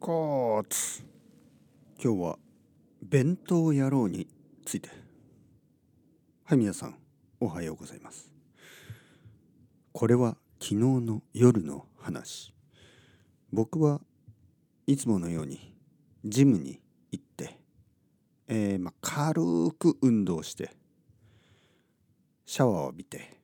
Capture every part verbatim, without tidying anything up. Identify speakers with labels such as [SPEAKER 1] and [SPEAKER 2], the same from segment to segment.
[SPEAKER 1] 活。今日は弁当野郎について。はい、皆さんおはようございます。これは昨日の夜の話。僕はいつものようにジムに行って、えーまあ、軽く運動してシャワーを浴びて、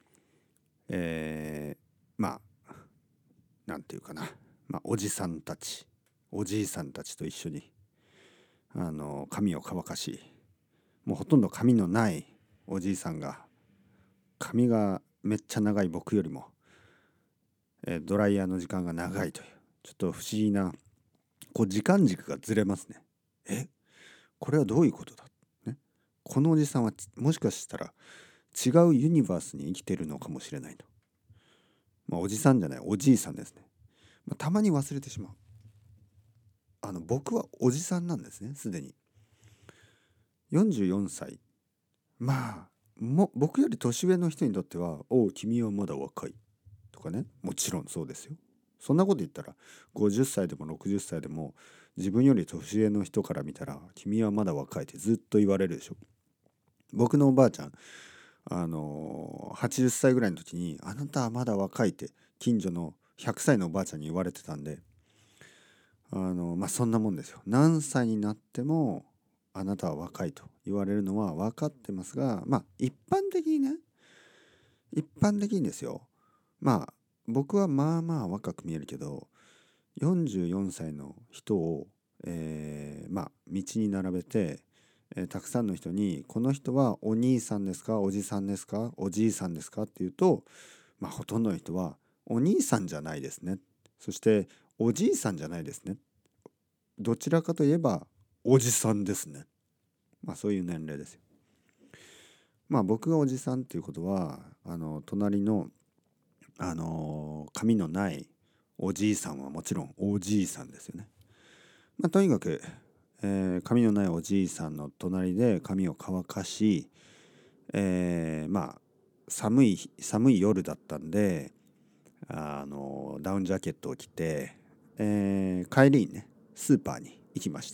[SPEAKER 1] えー、まあなんていうかな、まあ、おじさんたちおじいさんたちと一緒にあの髪を乾かし、もうほとんど髪のないおじいさんが、髪がめっちゃ長い僕よりも、えードライヤーの時間が長いという、ちょっと不思議な、こう時間軸がずれますね。えこれはどういうことだ、ね、このおじさんはもしかしたら違うユニバースに生きてるのかもしれないと。まあおじさんじゃない、おじいさんですね。まあ、たまに忘れてしまう。あの僕はおじさんなんですね、すでに。よんじゅうよんさい。まあも僕より年上の人にとっては「おう君はまだ若い」とかね、もちろんそうですよ。そんなこと言ったらごじゅっさいでもろくじゅっさいでも、自分より年上の人から見たら「君はまだ若い」ってずっと言われるでしょ。僕のおばあちゃん、あのはちじゅっさいぐらいの時に「あなたはまだ若い」って近所のひゃくさいのおばあちゃんに言われてたんで、あのまあそんなもんですよ。何歳になってもあなたは若いと言われるのは分かってますが、まあ一般的にね、一般的にですよ。まあ僕はまあまあ若く見えるけど、よんじゅうよんさいの人を、えーまあ道に並べて、えーたくさんの人に「この人はお兄さんですか、おじさんですか、おじいさんですか」って言うと、まあほとんどの人は「お兄さんじゃないですね」、そして「おじいさんじゃないですね」、どちらかといえばおじさんですね。まあそういう年齢ですよ。まあ僕がおじさんっていうことは、あの隣のあの髪のないおじいさんはもちろんおじいさんですよね。まあとにかく、えー髪のないおじいさんの隣で髪を乾かし、えーまあ寒い寒い夜だったんで、あのダウンジャケットを着て、えー帰りにねスーパーに行きました。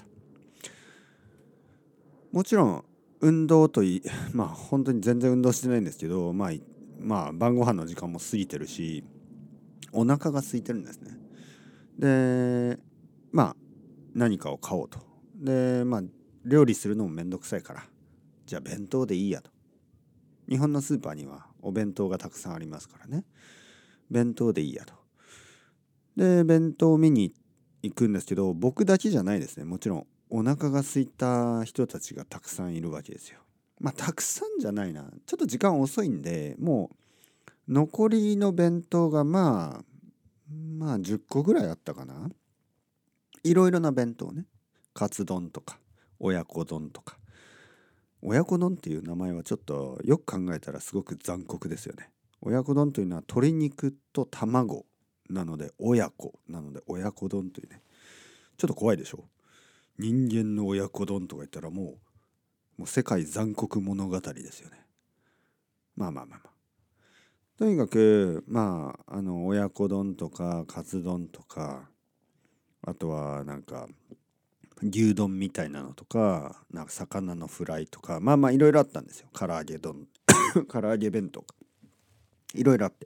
[SPEAKER 1] もちろん運動といいまあ本当に全然運動してないんですけど、まあまあ晩ご飯の時間も過ぎてるし、お腹が空いてるんですね。でまあ何かを買おうと。でまあ料理するのもめんどくさいから、じゃあ弁当でいいやと。日本のスーパーにはお弁当がたくさんありますからね、弁当でいいやと。で弁当を見に行くんですけど、僕だけじゃないですね。もちろんお腹が空いた人たちがたくさんいるわけですよ。まあたくさんじゃないな、ちょっと時間遅いんで、もう残りの弁当がまあまあじゅっこぐらいあったかな。いろいろな弁当ね。カツ丼とか親子丼とか。親子丼っていう名前はちょっとよく考えたらすごく残酷ですよね。親子丼というのは鶏肉と卵なので親子なので親子丼というね、ちょっと怖いでしょ。人間の親子丼とか言ったらもう、もう世界残酷物語ですよね。まあまあまあまあ。とにかくまああの親子丼とかカツ丼とか、あとはなんか牛丼みたいなのとか、なんか魚のフライとか、まあまあいろいろあったんですよ。唐揚げ丼唐揚げ弁当か、いろいろあって。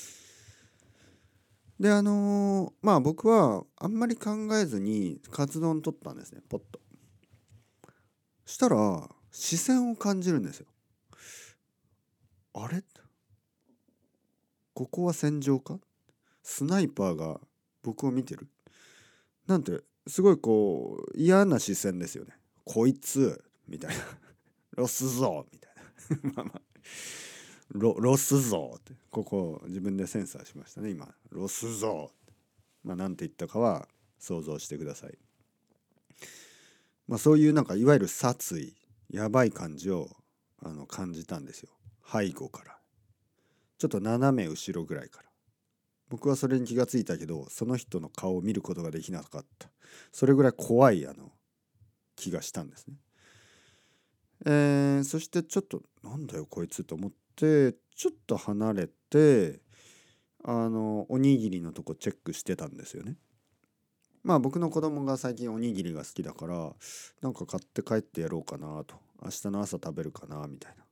[SPEAKER 1] であのーまあ僕はあんまり考えずにカツ丼取ったんですね、ポッと。したら視線を感じるんですよ。あれ、ここは戦場か、スナイパーが僕を見てるなんて、すごいこう嫌な視線ですよね。こいつみたいなロスぞみたいなまあまあロロスぞってここ自分でセンサーしましたね今。ロスぞ、まあなんて言ったかは想像してください。まあそういうなんかいわゆる殺意、やばい感じをあの感じたんですよ。背後から、ちょっと斜め後ろぐらいから。僕はそれに気がついたけど、その人の顔を見ることができなかった。それぐらい怖いあの気がしたんですね。えー、そしてちょっとなんだよこいつと思ってちょっと離れて、あのおにぎりのとこチェックしてたんですよね。 まあ僕の子供が最近おにぎりが好きだからなんか買って帰ってやろうかなと、明日の朝食べるかなみたいな。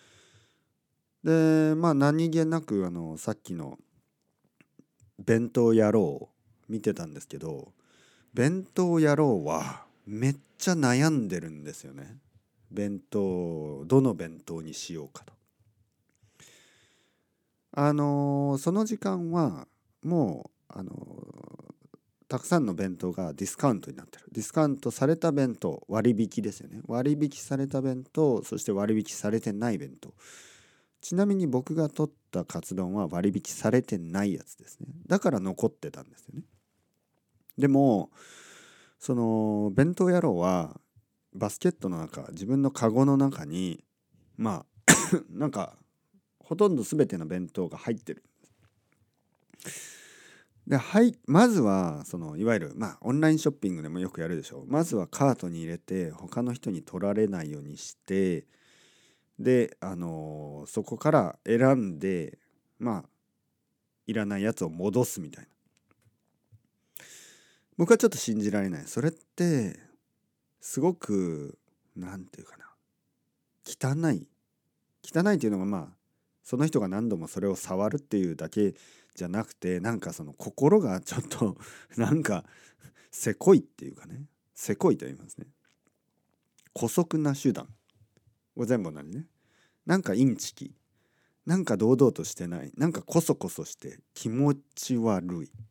[SPEAKER 1] でまあ何気なくあのさっきの弁当野郎を見てたんですけど、弁当野郎はめっちゃ悩んでるんですよね。弁当どの弁当にしようかと。あのーその時間はもうあのーたくさんの弁当がディスカウントになってる。ディスカウントされた弁当、割引ですよね。割引された弁当、そして割引されてない弁当。ちなみに僕が取ったカツ丼は割引されてないやつですね。だから残ってたんですよね。でもその弁当野郎はバスケットの中、自分のカゴの中にまあなんかほとんど全ての弁当が入ってる。で、はい、まずはそのいわゆるまあオンラインショッピングでもよくやるでしょう。まずはカートに入れて他の人に取られないようにして、であのーそこから選んでまあいらないやつを戻すみたいな。僕はちょっと信じられない。それってすごくなんていうかな、汚い汚いっていうのがまあその人が何度もそれを触るっていうだけじゃなくて、なんかその心がちょっとなんかせこいっていうかね、せこいと言いますね。姑息な手段を全部なりね、なんかインチキ、なんか堂々としてない、なんかコソコソして気持ち悪い。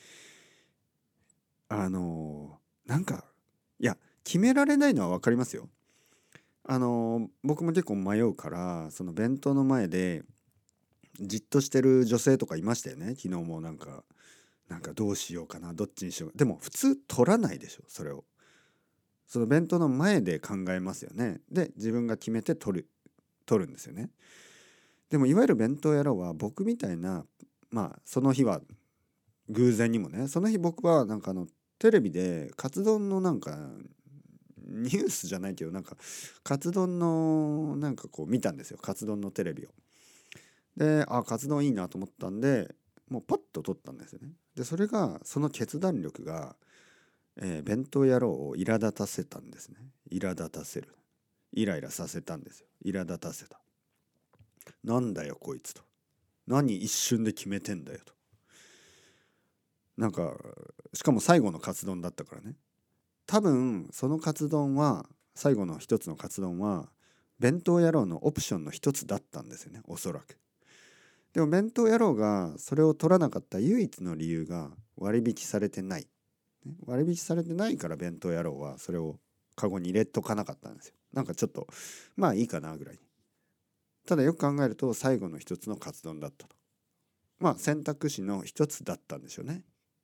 [SPEAKER 1] あのーなんかいや決められないのは分かりますよ。あのー僕も結構迷うから、その弁当の前でじっとしてる女性とかいましたよね。昨日もなんかなんかどうしようかな、どっちにしようか。でも普通取らないでしょ、それを。その弁当の前で考えますよね。で自分が決めて取る取るんですよね。でもいわゆる弁当野郎は僕みたいな、まあその日は偶然にもね、その日僕はなんかあのテレビでカツ丼のなんかニュースじゃないけど、なんかカツ丼のなんかこう見たんですよ、カツ丼のテレビを。であカツ丼いいなと思ったんで、もうパッと取ったんですよね。でそれがその決断力が、えー弁当野郎を苛立たせたんですね。苛立たせる、イライラさせたんですよ。苛立たせた。なんだよこいつと、何一瞬で決めてんだよと。なんかしかも最後のカツ丼だったからね。多分そのカツ丼は、最後の一つのカツ丼は弁当野郎のオプションの一つだったんですよね、おそらく。でも弁当野郎がそれを取らなかった唯一の理由が割引されてない。割引されてないから弁当野郎はそれをカゴに入れとかなかったんですよ。なんかちょっとまあいいかなぐらいに。ただよく考えると最後の一つのカツ丼だったと。まあ選択肢の一つだったんでしょうね。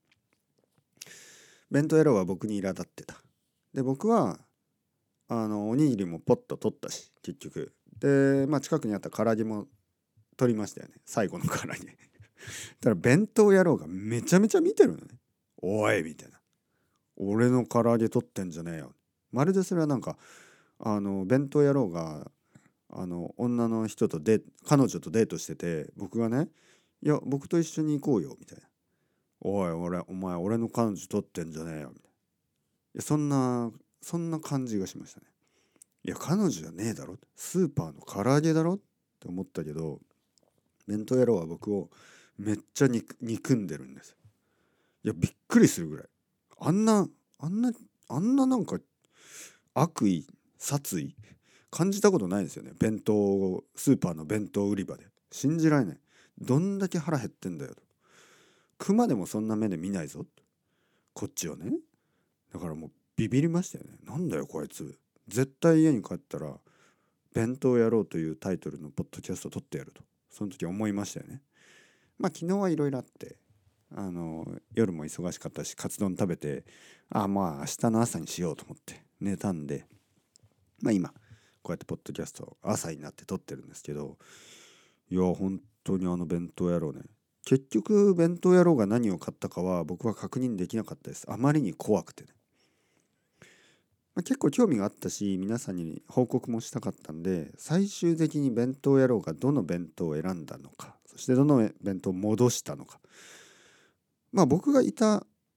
[SPEAKER 1] 弁当野郎は僕に苛立ってた。で僕はあのおにぎりもポッと取ったし結局で、まあ近くにあった唐揚げも取りましたよね、最後の唐揚げ。だから弁当野郎がめちゃめちゃ見てるのね。おいみたいな、俺の唐揚げ取ってんじゃねえよ。まるでそれはなんかあの弁当野郎があの女の人とデ彼女とデートしてて、僕がねいや僕と一緒に行こうよみたいな、おい俺お前俺の彼女取ってんじゃねえよみたいな、いやそんなそんな感じがしましたね。いや彼女じゃねえだろ、スーパーの唐揚げだろって思ったけど、弁当野郎は僕をめっちゃ憎憎んでるんです。いやびっくりするぐらい、あんなあんなあんななんか悪意殺意感じたことないですよね。弁当スーパーの弁当売り場で信じられない。どんだけ腹減ってんだよと。熊でもそんな目で見ないぞこっちをね。だからもうビビりましたよね。なんだよこいつ、絶対家に帰ったら弁当やろうというタイトルのポッドキャスト撮ってやると、その時思いましたよね。まあ昨日はいろいろあって、あの夜も忙しかったしカツ丼食べて、あまあ明日の朝にしようと思って寝たんで、まあ今こうやってポッドキャスト朝になって撮ってるんですけど、いや本当にあの弁当野郎ね、結局弁当野郎が何を買ったかは僕は確認できなかったです。あまりに怖くてね。まあ、結構興味があったし皆さんに報告もしたかったんで、最終的に弁当野郎がどの弁当を選んだのか、そしてどの弁当を戻したのか、まあ僕がいた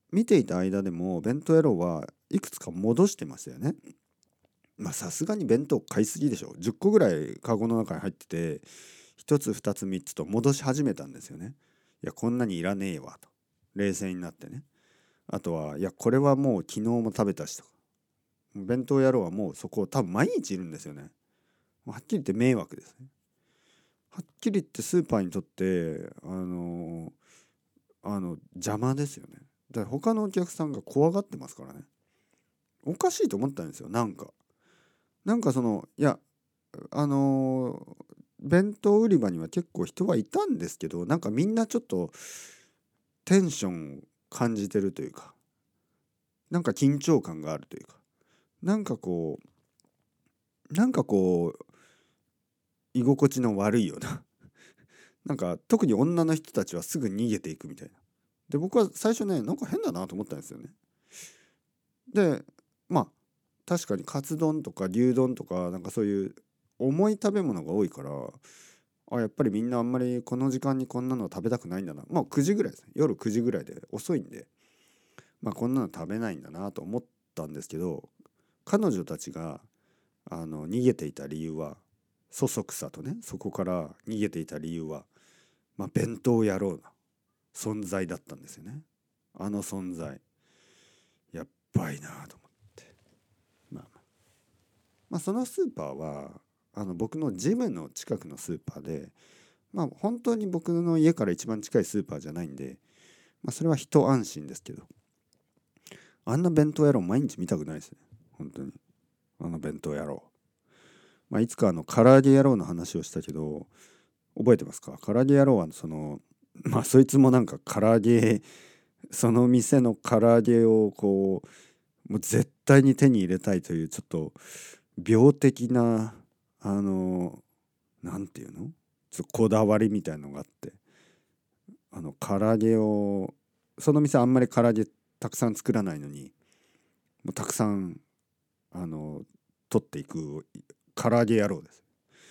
[SPEAKER 1] 見ていた間でも弁当野郎はいくつか戻してましたよね。まあさすがに弁当買いすぎでしょ。じゅっこぐらいカゴの中に入ってて、ひとつふたつみっつと戻し始めたんですよね。いやこんなにいらねえわと冷静になってね。あとはいやこれはもう昨日も食べたしとか、弁当野郎はもうそこ多分毎日いるんですよね。はっきり言って迷惑ですね。はっきり言ってスーパーにとってあのあの邪魔ですよね。だから他のお客さんが怖がってますからね。おかしいと思ったんですよ。なんかなんかそのいやあのー弁当売り場には結構人はいたんですけど、なんかみんなちょっとテンション感じてるというか、なんか緊張感があるというか、なんかこうなんかこう居心地の悪いようななんか特に女の人たちはすぐ逃げていくみたいな。で僕は最初ねなんか変だなと思ったんですよね。でまあ確かにカツ丼とか牛丼とかなんかそういう重い食べ物が多いから、あやっぱりみんなあんまりこの時間にこんなの食べたくないんだな。まあくじぐらいですね。夜くじぐらいで遅いんで、まあこんなの食べないんだなと思ったんですけど、彼女たちがあの逃げていた理由は、そそくさとねそこから逃げていた理由は、まあ弁当野郎な存在だったんですよね。あの存在やっばいなと思って、まあ、まあそのスーパーはあの僕のジムの近くのスーパーで、まあ本当に僕の家から一番近いスーパーじゃないんで、まあそれは一安心ですけど、あんな弁当野郎毎日見たくないですね。本当にあの弁当野郎。まあいつかあの唐揚げ野郎の話をしたけど、覚えてますか？唐揚げ野郎はそのまあそいつもなんか唐揚げ、その店の唐揚げをこうもう絶対に手に入れたいというちょっと病的なあのなんていうのちょっとこだわりみたいのがあって、あの唐揚げをその店あんまり唐揚げたくさん作らないのにもうたくさんあの取っていく唐揚げ野郎です。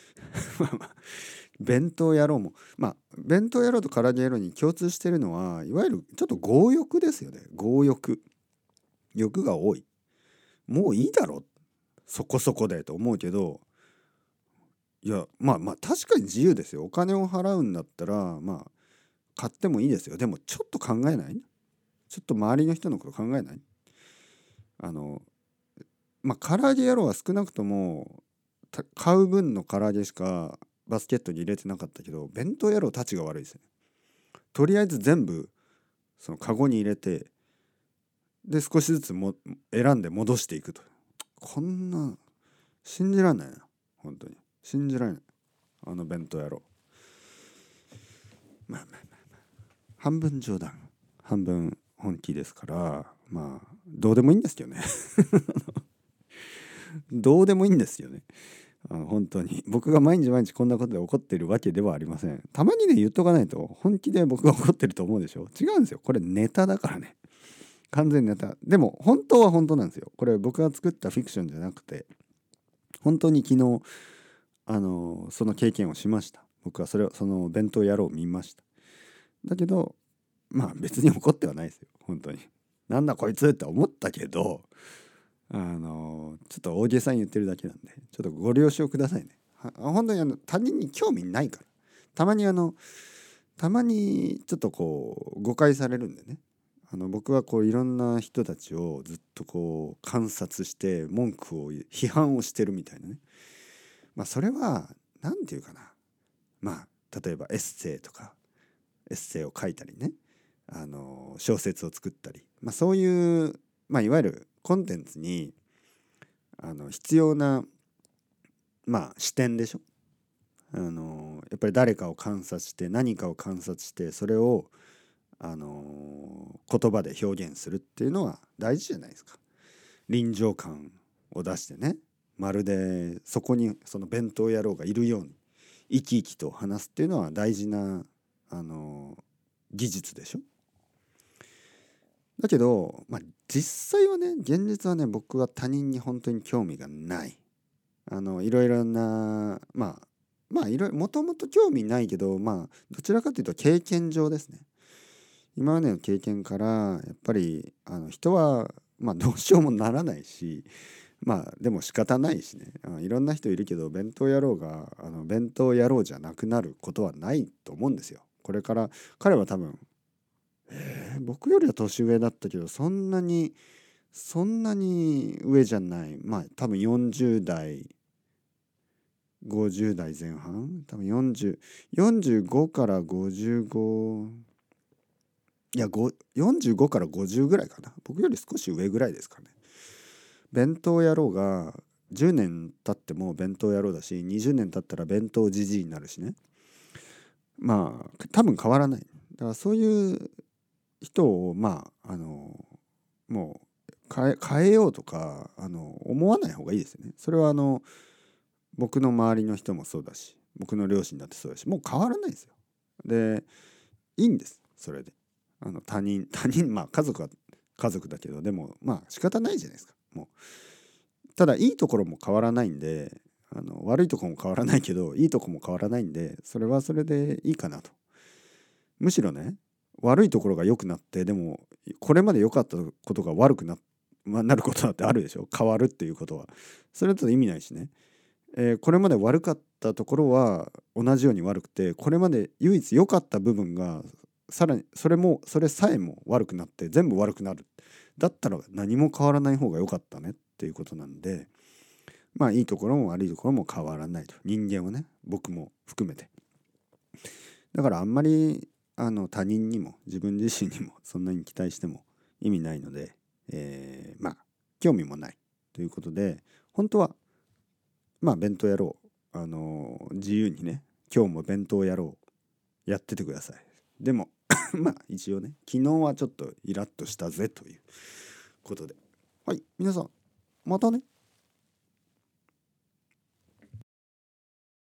[SPEAKER 1] 弁当野郎もまあ弁当野郎と唐揚げ野郎に共通してるのはいわゆるちょっと強欲ですよね。強欲、欲が多い。もういいだろそこそこでと思うけど、いやまあまあ確かに自由ですよ。お金を払うんだったらまあ買ってもいいですよ。でもちょっと考えない？ちょっと周りの人のこと考えない？あのまあ唐揚げ野郎は少なくとも買う分の唐揚げしかバスケットに入れてなかったけど、弁当野郎たちが悪いですね。とりあえず全部そのカゴに入れて、で少しずつも選んで戻していくと。こんな信じられないな。本当に信じられない。あの弁当野郎。まあまあまあ半分冗談半分本気ですから、まあどうでもいいんですけどね。どうでもいいんですよね。あの本当に僕が毎日毎日こんなことで怒ってるわけではありません。たまにね言っとかないと本気で僕が怒ってると思うでしょ。違うんですよ。これネタだからね。完全にネタ。でも本当は本当なんですよ。これ僕が作ったフィクションじゃなくて、本当に昨日あのその経験をしました。僕はそれをその弁当野郎を見ました。だけどまあ別に怒ってはないですよ。本当に。なんだこいつって思ったけど、あのちょっと大げさに言ってるだけなんでちょっとご了承くださいね。は本当にあの他人に興味ないから。たまにあのたまにちょっとこう誤解されるんでね。あの僕はこういろんな人たちをずっとこう観察して文句を批判をしてるみたいなね。まあそれは何て言うかな。まあ例えばエッセイとかエッセイを書いたりね、あの小説を作ったり、まあ、そういう、まあ、いわゆるコンテンツにあの必要な、まあ、視点でしょ。あのやっぱり誰かを観察して何かを観察してそれをあの言葉で表現するっていうのは大事じゃないですか。臨場感を出してね、まるでそこにその弁当野郎がいるように生き生きと話すっていうのは大事なあの技術でしょ。だけど、まあ、実際はね現実はね僕は他人に本当に興味がない。あのいろいろなまあまあいろいろもともと興味ないけど、まあどちらかというと経験上ですね。 今までの経験からやっぱりあの人はまあどうしようもならないし、まあでも仕方ないしね、あいろんな人いるけど弁当野郎があの弁当野郎じゃなくなることはないと思うんですよ。これから彼は多分、えー僕よりは年上だったけどそんなにそんなに上じゃない、まあ多分よんじゅう代ごじゅう代前半、多分よんじゅう、よんじゅうごからごじゅうご、いやごよんじゅうごからごじゅうぐらいかな、僕より少し上ぐらいですかね。弁当野郎がじゅうねん経っても弁当野郎だし、にじゅうねん経ったら弁当じじいになるしね、まあ多分変わらない。だからそういう人をまああのもう変え、変えようとかあの思わない方がいいですよね。それはあの僕の周りの人もそうだし、僕の両親だってそうだし、もう変わらないですよ。でいいんです、それで。あの他人他人まあ家族は家族だけど、でもまあ仕方ないじゃないですか。もうただいいところも変わらないんで、あの悪いところも変わらないけどいいところも変わらないんで、それはそれでいいかなと。むしろね、悪いところが良くなって、でもこれまで良かったことが悪くな、まあ、なることだってあるでしょ、変わるっていうことは。それだと意味ないしね、えーこれまで悪かったところは同じように悪くて、これまで唯一良かった部分がさらにそれもそれさえも悪くなって全部悪くなる。だったら何も変わらない方が良かったねっていうことなんで、まあいいところも悪いところも変わらないと、人間はね、僕も含めて。だからあんまりあの他人にも自分自身にもそんなに期待しても意味ないので、えーまあ興味もないということで、本当はまあ弁当やろう、あのー自由にね、今日も弁当やろうやっててください。でもまあ一応ね、昨日はちょっとイラッとしたぜということで、はい皆さんまたね。